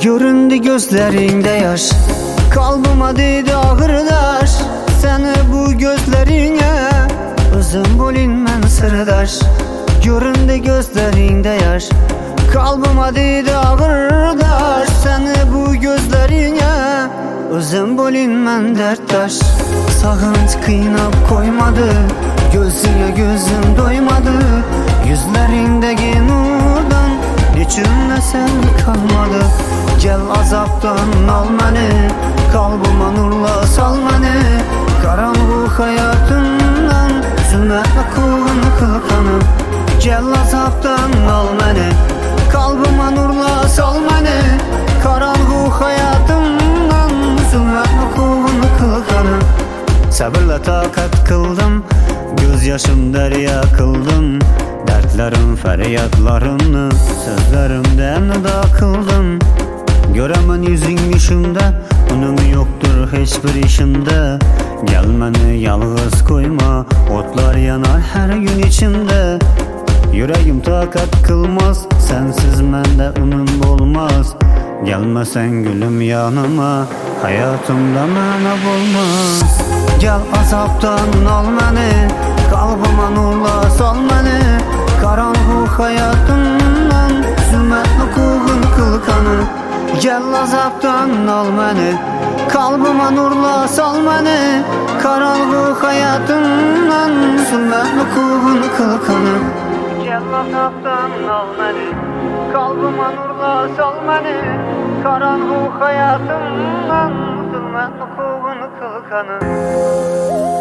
Göründü gözlerinde yaş, kalbıma dedi ağırdaş. Seni bu gözlerine özüm bolinmen sırdaş. Göründü gözlerinde yaş, kalbıma dedi ağırdaş. Seni bu gözlerine özüm bolinmen derttaş. Sağınç kıynap koymadı, gözüne gözüm doymadı. Yüzlerindeki nurdan içimde sen kalmadı. Gel azaptan al beni, kalbıma nurla sal beni. Karanlık hayatımdan zulmetme kulunu kılkanı. Gel azaptan al beni, kalbıma nurla sal beni. Karanlık hayatımdan zulmetme kulunu kılkanı. Sabırla takat kıldım, gözyaşım derya kıldım. Dertlerim feryatlarını sözlerimden da kıldım. Göremen yüzün yüzümde, önüm yoktur hiçbir işimde. Gel beni yalnız koyma, otlar yanar her gün içimde. Yüreğim takat kılmaz, sensiz mende önüm olmaz. Gelmesen gülüm yanıma, hayatımda mana bulmaz. Gel azaptan al beni, kalbıma nurla sal beni. Karanlık hayatımdan zulmetme kulun kılkanı. Gel azaptan al beni, kalbıma nurla sal beni. Karanlık hayatımdan zulmetme kulun kılkanı. Gel azaptan al beni, kalbıma nurla sal beni. Karanlık hayatımdan zulmetme kulun kılkanı.